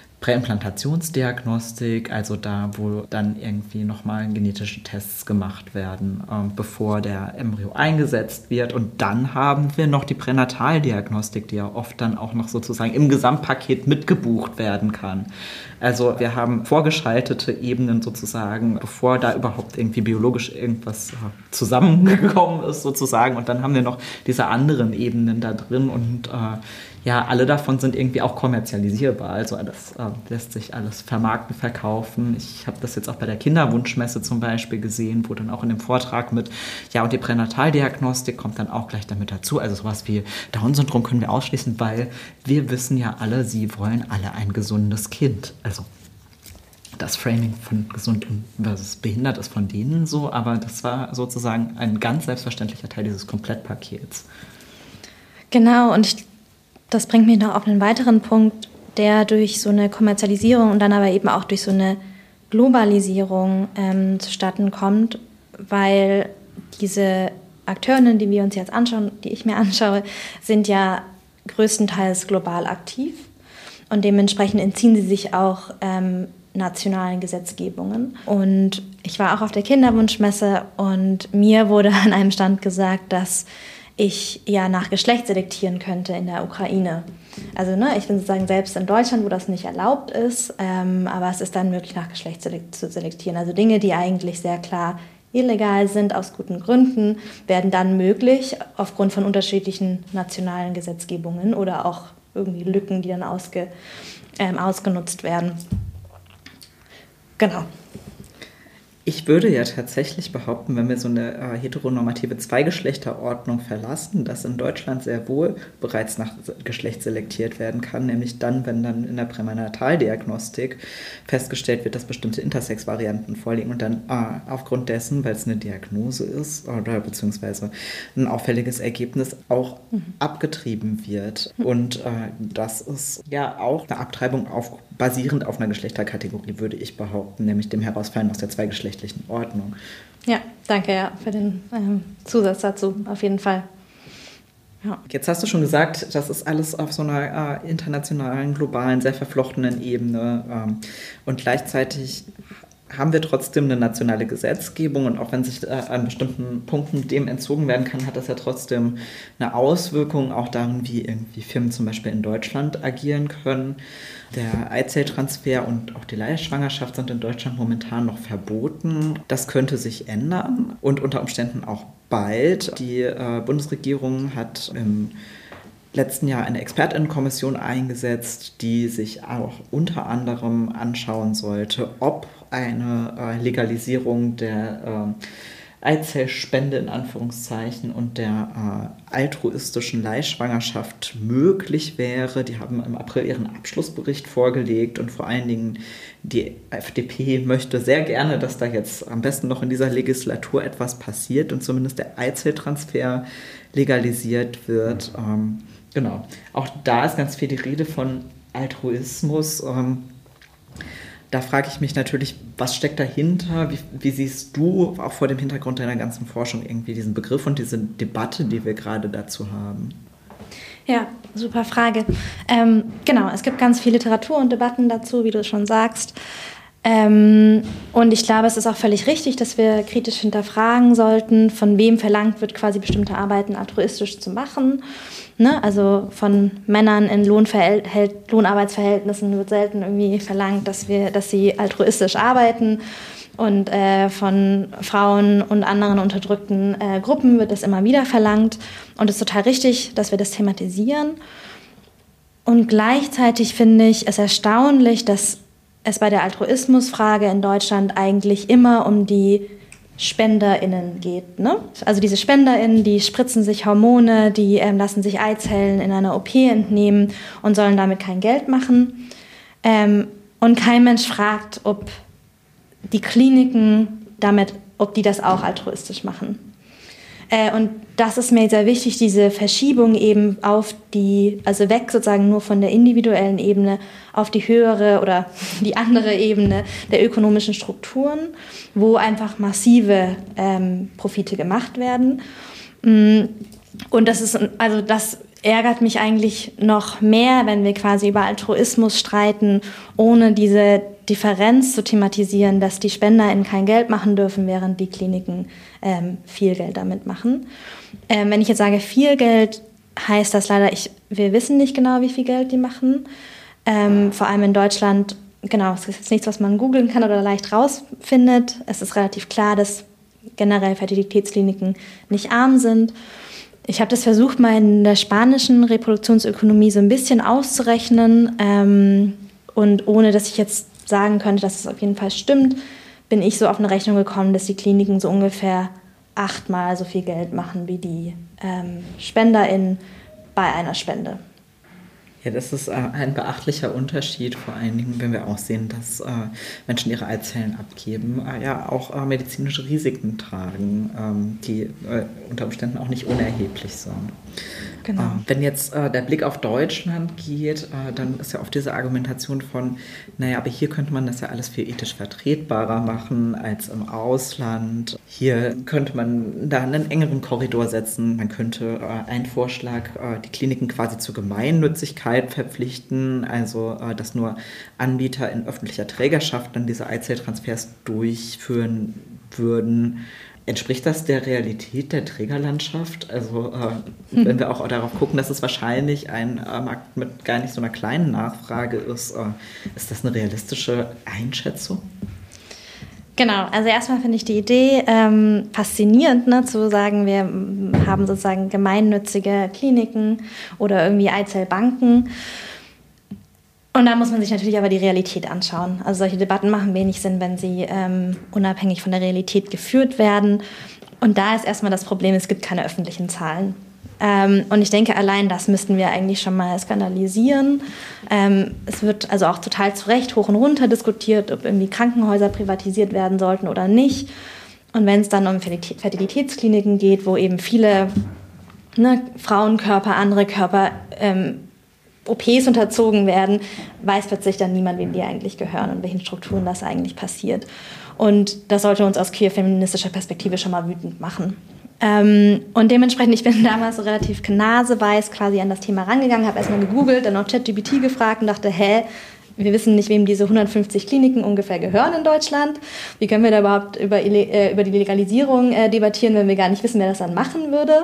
Präimplantationsdiagnostik, also da, wo dann irgendwie nochmal genetische Tests gemacht werden, äh, bevor der Embryo eingesetzt wird. Und dann haben wir noch die Pränataldiagnostik, die ja oft dann auch noch sozusagen im Gesamtpaket mitgebucht werden kann. Also wir haben vorgeschaltete Ebenen sozusagen, bevor da überhaupt irgendwie biologisch irgendwas zusammengekommen ist sozusagen. Und dann haben wir noch diese anderen Ebenen da drin und äh, ja, alle davon sind irgendwie auch kommerzialisierbar. Also das äh, lässt sich alles vermarkten, verkaufen. Ich habe das jetzt auch bei der Kinderwunschmesse zum Beispiel gesehen, wo dann auch in dem Vortrag mit, ja, und die Pränataldiagnostik kommt dann auch gleich damit dazu. Also sowas wie Down-Syndrom können wir ausschließen, weil wir wissen ja alle, sie wollen alle ein gesundes Kind. Also das Framing von gesund und versus behindert ist von denen so, aber das war sozusagen ein ganz selbstverständlicher Teil dieses Komplettpakets. Genau, und ich Das bringt mich noch auf einen weiteren Punkt, der durch so eine Kommerzialisierung und dann aber eben auch durch so eine Globalisierung ähm, zustatten kommt, weil diese Akteurinnen, die wir uns jetzt anschauen, die ich mir anschaue, sind ja größtenteils global aktiv und dementsprechend entziehen sie sich auch ähm, nationalen Gesetzgebungen. Und ich war auch auf der Kinderwunschmesse und mir wurde an einem Stand gesagt, dass ich ja nach Geschlecht selektieren könnte in der Ukraine. Also ne, ich bin sozusagen selbst in Deutschland, wo das nicht erlaubt ist, ähm, aber es ist dann möglich, nach Geschlecht selek- zu selektieren. Also Dinge, die eigentlich sehr klar illegal sind aus guten Gründen, werden dann möglich aufgrund von unterschiedlichen nationalen Gesetzgebungen oder auch irgendwie Lücken, die dann ausge, ähm, ausgenutzt werden. Genau. Ich würde ja tatsächlich behaupten, wenn wir so eine äh, heteronormative Zweigeschlechterordnung verlassen, dass in Deutschland sehr wohl bereits nach Geschlecht selektiert werden kann, nämlich dann, wenn dann in der Pränataldiagnostik festgestellt wird, dass bestimmte Intersex-Varianten vorliegen und dann äh, aufgrund dessen, weil es eine Diagnose ist oder beziehungsweise ein auffälliges Ergebnis auch mhm. abgetrieben wird. Mhm. Und äh, das ist ja auch eine Abtreibung auf, basierend auf einer Geschlechterkategorie, würde ich behaupten, nämlich dem Herausfallen aus der Zweigeschlechtlichen Ordnung. Ja, danke ja für den ähm, Zusatz dazu, auf jeden Fall. Ja. Jetzt hast du schon gesagt, das ist alles auf so einer äh, internationalen, globalen, sehr verflochtenen Ebene ähm, und gleichzeitig haben wir trotzdem eine nationale Gesetzgebung und auch wenn sich äh, an bestimmten Punkten dem entzogen werden kann, hat das ja trotzdem eine Auswirkung auch darin, wie irgendwie Firmen zum Beispiel in Deutschland agieren können. Der Eizelltransfer und auch die Leihschwangerschaft sind in Deutschland momentan noch verboten. Das könnte sich ändern und unter Umständen auch bald. Die äh, Bundesregierung hat im letzten Jahr eine Expertinnenkommission eingesetzt, die sich auch unter anderem anschauen sollte, ob eine äh, Legalisierung der äh, Eizellspende in Anführungszeichen und der äh, altruistischen Leihschwangerschaft möglich wäre. Die haben im April ihren Abschlussbericht vorgelegt und vor allen Dingen die F D P möchte sehr gerne, dass da jetzt am besten noch in dieser Legislatur etwas passiert und zumindest der Eizelltransfer legalisiert wird. Ähm, genau. Auch da ist ganz viel die Rede von Altruismus. Ähm, Da frage ich mich natürlich, was steckt dahinter? Wie, wie siehst du auch vor dem Hintergrund deiner ganzen Forschung irgendwie diesen Begriff und diese Debatte, die wir gerade dazu haben? Ja, super Frage. Ähm, genau, es gibt ganz viel Literatur und Debatten dazu, wie du schon sagst. Ähm, und ich glaube, es ist auch völlig richtig, dass wir kritisch hinterfragen sollten, von wem verlangt wird, quasi bestimmte Arbeiten altruistisch zu machen. Ne? Also von Männern in Lohnverhält- Lohnarbeitsverhältnissen wird selten irgendwie verlangt, dass wir, dass sie altruistisch arbeiten. Und äh, von Frauen und anderen unterdrückten äh, Gruppen wird das immer wieder verlangt. Und es ist total richtig, dass wir das thematisieren. Und gleichzeitig finde ich es erstaunlich, dass es bei der Altruismusfrage in Deutschland eigentlich immer um die SpenderInnen geht. Ne? Also diese SpenderInnen, die spritzen sich Hormone, die ähm, lassen sich Eizellen in einer O P entnehmen und sollen damit kein Geld machen. Ähm, und kein Mensch fragt, ob die Kliniken damit, ob die das auch altruistisch machen. Äh, und das ist mir sehr wichtig, diese Verschiebung eben auf die, also weg sozusagen nur von der individuellen Ebene auf die höhere oder die andere Ebene der ökonomischen Strukturen, wo einfach massive ähm, Profite gemacht werden. Und das ist, also das ärgert mich eigentlich noch mehr, wenn wir quasi über Altruismus streiten, ohne diese Differenz zu thematisieren, dass die SpenderInnen kein Geld machen dürfen, während die Kliniken ähm, viel Geld damit machen. Ähm, wenn ich jetzt sage viel Geld, heißt das leider, ich, wir wissen nicht genau, wie viel Geld die machen. Ähm, vor allem in Deutschland, genau, es ist jetzt nichts, was man googeln kann oder leicht rausfindet. Es ist relativ klar, dass generell Fertilitätskliniken nicht arm sind. Ich habe das versucht, mal in der spanischen Reproduktionsökonomie so ein bisschen auszurechnen. Ähm, und ohne, dass ich jetzt sagen könnte, dass es auf jeden Fall stimmt, bin ich so auf eine Rechnung gekommen, dass die Kliniken so ungefähr achtmal so viel Geld machen wie die ähm, SpenderInnen bei einer Spende. Ja, das ist äh, ein beachtlicher Unterschied, vor allen Dingen, wenn wir auch sehen, dass äh, Menschen ihre Eizellen abgeben, äh, ja auch äh, medizinische Risiken tragen, ähm, die äh, unter Umständen auch nicht unerheblich sind. Genau. Äh, wenn jetzt äh, der Blick auf Deutschland geht, äh, dann ist ja oft diese Argumentation von, naja, aber hier könnte man das ja alles viel ethisch vertretbarer machen als im Ausland. Hier könnte man da einen engeren Korridor setzen. Man könnte äh, einen Vorschlag, äh, die Kliniken quasi zur Gemeinnützigkeit verpflichten, also äh, dass nur Anbieter in öffentlicher Trägerschaft dann diese Eizelltransfers durchführen würden. Entspricht das der Realität der Trägerlandschaft? Also äh, hm. wenn wir auch darauf gucken, dass es wahrscheinlich ein äh, Markt mit gar nicht so einer kleinen Nachfrage ist, äh, ist das eine realistische Einschätzung? Genau, also erstmal finde ich die Idee ähm, faszinierend, ne, zu sagen, wir haben sozusagen gemeinnützige Kliniken oder irgendwie Eizellbanken. Und da muss man sich natürlich aber die Realität anschauen. Also solche Debatten machen wenig Sinn, wenn sie ähm, unabhängig von der Realität geführt werden. Und da ist erstmal das Problem, es gibt keine öffentlichen Zahlen. Ähm, und ich denke, allein das müssten wir eigentlich schon mal skandalisieren. Ähm, es wird also auch total zu Recht hoch und runter diskutiert, ob irgendwie Krankenhäuser privatisiert werden sollten oder nicht. Und wenn es dann um Fertilitätskliniken geht, wo eben viele ne, Frauenkörper, andere Körper ähm, O Ps unterzogen werden, weiß plötzlich dann niemand, wem die eigentlich gehören und welchen Strukturen das eigentlich passiert. Und das sollte uns aus queer-feministischer Perspektive schon mal wütend machen. Ähm, und dementsprechend, ich bin damals so relativ naseweiß quasi an das Thema rangegangen, habe erstmal gegoogelt, dann noch ChatGPT gefragt und dachte, hä, wir wissen nicht, wem diese hundertfünfzig Kliniken ungefähr gehören in Deutschland. Wie können wir da überhaupt über, äh, über die Legalisierung äh, debattieren, wenn wir gar nicht wissen, wer das dann machen würde?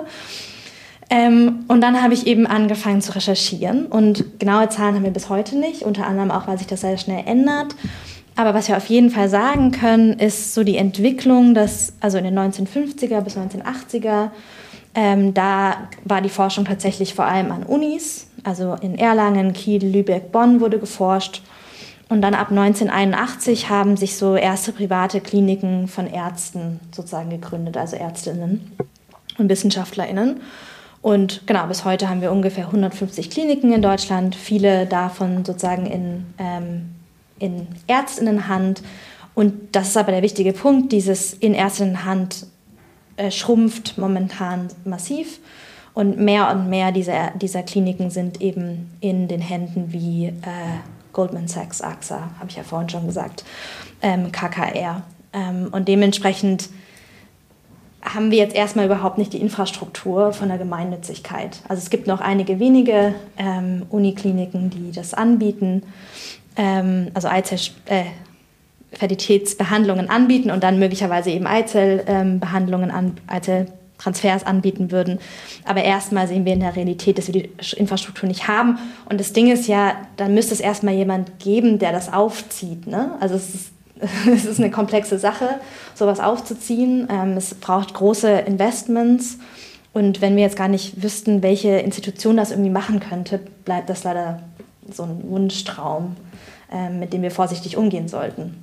Ähm, und dann habe ich eben angefangen zu recherchieren und genaue Zahlen haben wir bis heute nicht, unter anderem auch, weil sich das sehr schnell ändert. Aber was wir auf jeden Fall sagen können, ist so die Entwicklung, dass, also in den neunzehnhundertfünfziger bis neunzehnhundertachtziger, ähm, da war die Forschung tatsächlich vor allem an Unis, also in Erlangen, Kiel, Lübeck, Bonn wurde geforscht. Und dann ab neunzehnhunderteinundachtzig haben sich so erste private Kliniken von Ärzten sozusagen gegründet, also ÄrztInnen und WissenschaftlerInnen. Und genau, bis heute haben wir ungefähr hundertfünfzig Kliniken in Deutschland, viele davon sozusagen in, ähm, in Ärztinnenhand. Und das ist aber der wichtige Punkt, dieses in Ärztinnenhand äh, schrumpft momentan massiv. Und mehr und mehr dieser, dieser Kliniken sind eben in den Händen wie äh, Goldman Sachs, A X A, habe ich ja vorhin schon gesagt, ähm, K K R. Ähm, und dementsprechend haben wir jetzt erstmal überhaupt nicht die Infrastruktur von der Gemeinnützigkeit. Also es gibt noch einige wenige ähm, Unikliniken, die das anbieten, ähm, also Eizell, äh, Fertilitätsbehandlungen anbieten und dann möglicherweise eben Eizellbehandlungen, ähm, an, Eizelltransfers anbieten würden. Aber erstmal sehen wir in der Realität, dass wir die Infrastruktur nicht haben. Und das Ding ist ja, dann müsste es erstmal jemand geben, der das aufzieht. Ne? Also es ist Es ist eine komplexe Sache, sowas aufzuziehen. Ähm, es braucht große Investments. Und wenn wir jetzt gar nicht wüssten, welche Institution das irgendwie machen könnte, bleibt das leider so ein Wunschtraum, ähm, mit dem wir vorsichtig umgehen sollten.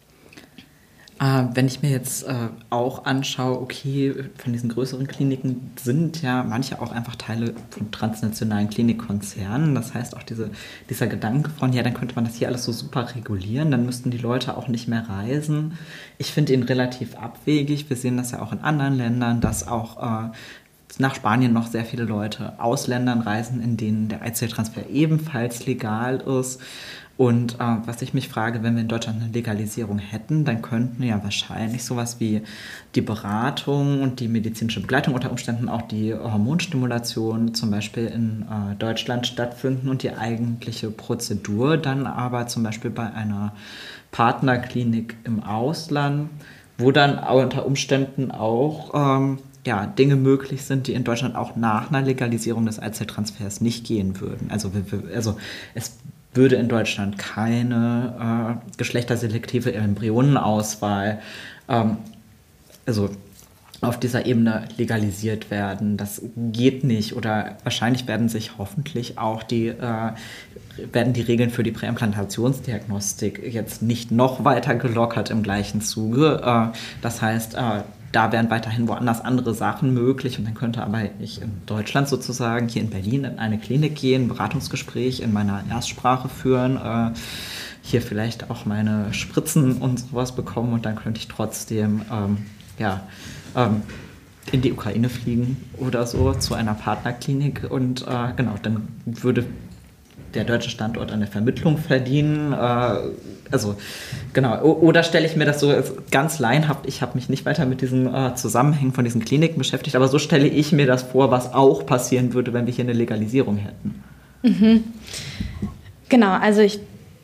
Äh, wenn ich mir jetzt äh, auch anschaue, okay, von diesen größeren Kliniken sind ja manche auch einfach Teile von transnationalen Klinikkonzernen. Das heißt auch diese, dieser Gedanke von, ja, dann könnte man das hier alles so super regulieren, dann müssten die Leute auch nicht mehr reisen. Ich finde ihn relativ abwegig. Wir sehen das ja auch in anderen Ländern, dass auch äh, nach Spanien noch sehr viele Leute aus Ländern reisen, in denen der Eizelltransfer ebenfalls legal ist. Und äh, was ich mich frage, wenn wir in Deutschland eine Legalisierung hätten, dann könnten ja wahrscheinlich sowas wie die Beratung und die medizinische Begleitung, unter Umständen auch die Hormonstimulation zum Beispiel in äh, Deutschland stattfinden und die eigentliche Prozedur dann aber zum Beispiel bei einer Partnerklinik im Ausland, wo dann unter Umständen auch ähm, ja, Dinge möglich sind, die in Deutschland auch nach einer Legalisierung des Eizelltransfers nicht gehen würden. Also, also es würde in Deutschland keine äh, geschlechterselektive Embryonenauswahl ähm, also auf dieser Ebene legalisiert werden. Das geht nicht. Oder wahrscheinlich werden sich hoffentlich auch die, äh, werden die Regeln für die Präimplantationsdiagnostik jetzt nicht noch weiter gelockert im gleichen Zuge. Äh, das heißt, äh, da wären weiterhin woanders andere Sachen möglich und dann könnte aber ich in Deutschland sozusagen, hier in Berlin, in eine Klinik gehen, ein Beratungsgespräch in meiner Erstsprache führen, äh, hier vielleicht auch meine Spritzen und sowas bekommen und dann könnte ich trotzdem ähm, ja, ähm, in die Ukraine fliegen oder so zu einer Partnerklinik und äh, genau, dann würde der deutsche Standort an der Vermittlung verdienen. Äh, also genau, oder stelle ich mir das so ganz laienhaft, ich habe mich nicht weiter mit diesen äh, Zusammenhängen von diesen Kliniken beschäftigt, aber so stelle ich mir das vor, was auch passieren würde, wenn wir hier eine Legalisierung hätten. Mhm. Genau, also ich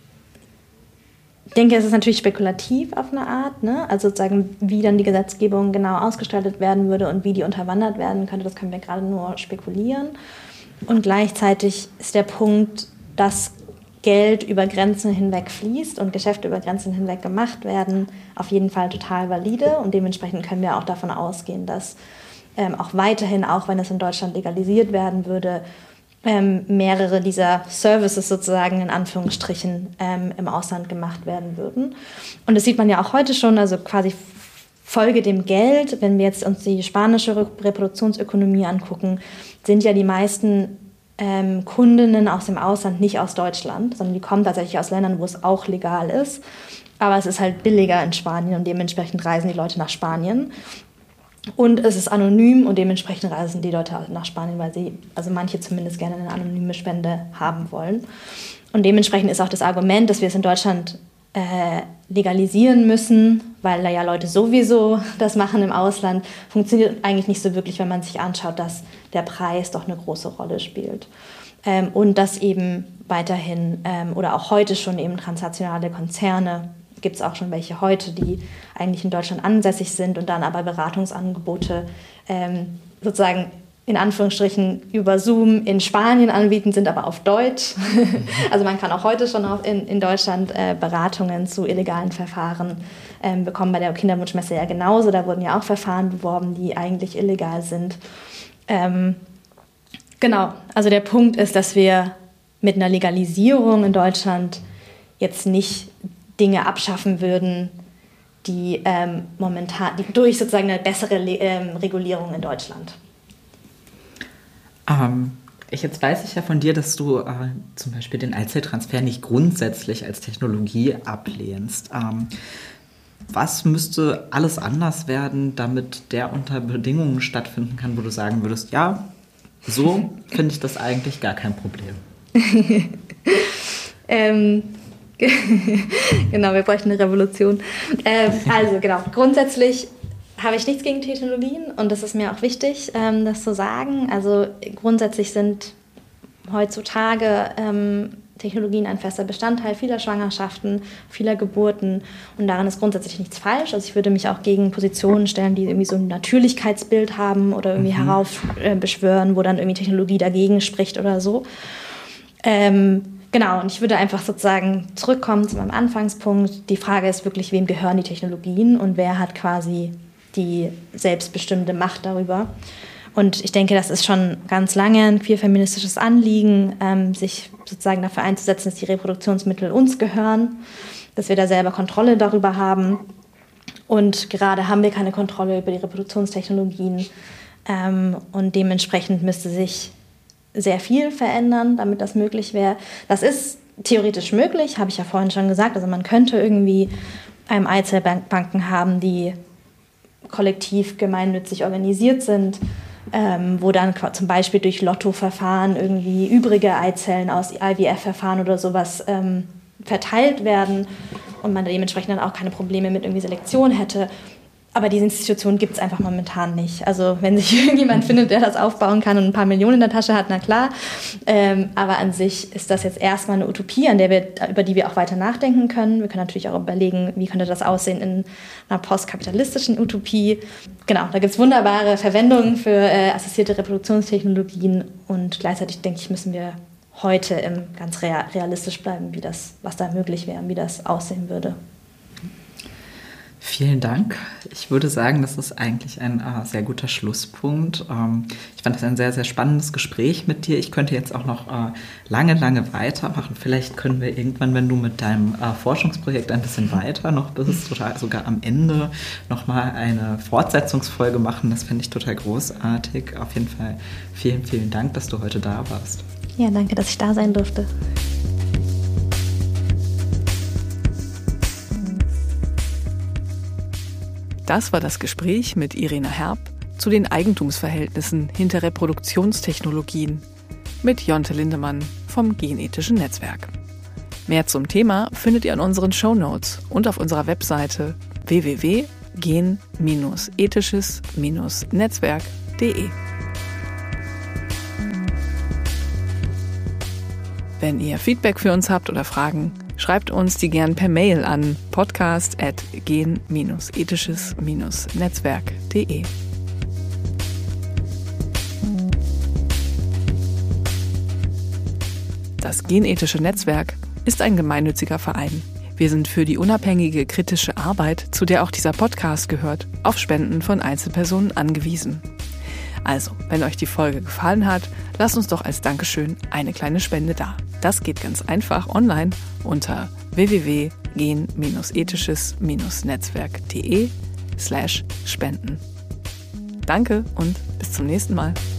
denke, es ist natürlich spekulativ auf eine Art, ne? Also sozusagen, wie dann die Gesetzgebung genau ausgestaltet werden würde und wie die unterwandert werden könnte, das können wir gerade nur spekulieren. Und gleichzeitig ist der Punkt, dass Geld über Grenzen hinweg fließt und Geschäfte über Grenzen hinweg gemacht werden, auf jeden Fall total valide. Und dementsprechend können wir auch davon ausgehen, dass ähm, auch weiterhin, auch wenn es in Deutschland legalisiert werden würde, ähm, mehrere dieser Services sozusagen in Anführungsstrichen ähm, im Ausland gemacht werden würden. Und das sieht man ja auch heute schon, also quasi Folge dem Geld, wenn wir jetzt uns die spanische Reproduktionsökonomie angucken, sind ja die meisten ähm, Kundinnen aus dem Ausland nicht aus Deutschland, sondern die kommen tatsächlich aus Ländern, wo es auch legal ist. Aber es ist halt billiger in Spanien und dementsprechend reisen die Leute nach Spanien. Und es ist anonym und dementsprechend reisen die Leute nach Spanien, weil sie, also manche zumindest gerne eine anonyme Spende haben wollen. Und dementsprechend ist auch das Argument, dass wir es in Deutschland äh, legalisieren müssen, weil da ja Leute sowieso das machen im Ausland, funktioniert eigentlich nicht so wirklich, wenn man sich anschaut, dass der Preis doch eine große Rolle spielt. Ähm, und dass eben weiterhin ähm, oder auch heute schon eben transnationale Konzerne, gibt es auch schon welche heute, die eigentlich in Deutschland ansässig sind und dann aber Beratungsangebote ähm, sozusagen in Anführungsstrichen über Zoom in Spanien anbieten, sind aber auf Deutsch. Also man kann auch heute schon auch in, in Deutschland äh, Beratungen zu illegalen Verfahren ähm, bekommen. Bei der Kinderwunschmesse ja genauso. Da wurden ja auch Verfahren beworben, die eigentlich illegal sind. Ähm, genau, also der Punkt ist, dass wir mit einer Legalisierung in Deutschland jetzt nicht Dinge abschaffen würden, die ähm, momentan die durch sozusagen eine bessere Le- ähm, Regulierung in Deutschland. Ähm, ich, jetzt weiß ich ja von dir, dass du äh, zum Beispiel den Eizelltransfer nicht grundsätzlich als Technologie ablehnst. Ähm, was müsste alles anders werden, damit der unter Bedingungen stattfinden kann, wo du sagen würdest, ja, so finde ich das eigentlich gar kein Problem? ähm, genau, wir bräuchten eine Revolution. Ähm, also genau, grundsätzlich habe ich nichts gegen Technologien und das ist mir auch wichtig, ähm, das zu sagen. Also grundsätzlich sind heutzutage ähm, Technologien ein fester Bestandteil vieler Schwangerschaften, vieler Geburten und daran ist grundsätzlich nichts falsch. Also ich würde mich auch gegen Positionen stellen, die irgendwie so ein Natürlichkeitsbild haben oder irgendwie mhm. heraufbeschwören, äh, wo dann irgendwie Technologie dagegen spricht oder so. Ähm, Genau, und ich würde einfach sozusagen zurückkommen zu meinem Anfangspunkt. Die Frage ist wirklich, wem gehören die Technologien und wer hat quasi die selbstbestimmte Macht darüber. Und ich denke, das ist schon ganz lange ein queer-feministisches Anliegen, ähm, sich sozusagen dafür einzusetzen, dass die Reproduktionsmittel uns gehören, dass wir da selber Kontrolle darüber haben. Und gerade haben wir keine Kontrolle über die Reproduktionstechnologien. Ähm, und dementsprechend müsste sich sehr viel verändern, damit das möglich wäre. Das ist theoretisch möglich, habe ich ja vorhin schon gesagt. Also man könnte irgendwie ähm, Eizellbanken haben, die kollektiv gemeinnützig organisiert sind, ähm, wo dann zum Beispiel durch Lottoverfahren irgendwie übrige Eizellen aus I V F-Verfahren oder sowas ähm, verteilt werden und man dementsprechend dann auch keine Probleme mit irgendwie Selektion hätte. Aber diese Institution gibt es einfach momentan nicht. Also wenn sich irgendjemand findet, der das aufbauen kann und ein paar Millionen in der Tasche hat, na klar. Ähm, aber an sich ist das jetzt erstmal eine Utopie, an der wir, über die wir auch weiter nachdenken können. Wir können natürlich auch überlegen, wie könnte das aussehen in einer postkapitalistischen Utopie. Genau, da gibt es wunderbare Verwendungen für äh, assistierte Reproduktionstechnologien und gleichzeitig, denke ich, müssen wir heute im ganz rea- realistisch bleiben, wie das, was da möglich wäre und wie das aussehen würde. Vielen Dank. Ich würde sagen, das ist eigentlich ein äh, sehr guter Schlusspunkt. Ähm, ich fand das ein sehr, sehr spannendes Gespräch mit dir. Ich könnte jetzt auch noch äh, lange, lange weitermachen. Vielleicht können wir irgendwann, wenn du mit deinem äh, Forschungsprojekt ein bisschen weiter noch bist oder sogar am Ende nochmal eine Fortsetzungsfolge machen. Das finde ich total großartig. Auf jeden Fall vielen, vielen Dank, dass du heute da warst. Ja, danke, dass ich da sein durfte. Das war das Gespräch mit Irina Herb zu den Eigentumsverhältnissen hinter Reproduktionstechnologien mit Jonte Lindemann vom Genethischen Netzwerk. Mehr zum Thema findet ihr in unseren Shownotes und auf unserer Webseite w w w punkt gen ethisches netzwerk punkt d e. Wenn ihr Feedback für uns habt oder Fragen, schreibt uns die gern per Mail an podcast at gen ethisches netzwerk punkt d e. Das Genethische Netzwerk ist ein gemeinnütziger Verein. Wir sind für die unabhängige kritische Arbeit, zu der auch dieser Podcast gehört, auf Spenden von Einzelpersonen angewiesen. Also, wenn euch die Folge gefallen hat, lasst uns doch als Dankeschön eine kleine Spende da. Das geht ganz einfach online unter w w w punkt gen ethisches netzwerk punkt de slash spenden. Danke und bis zum nächsten Mal.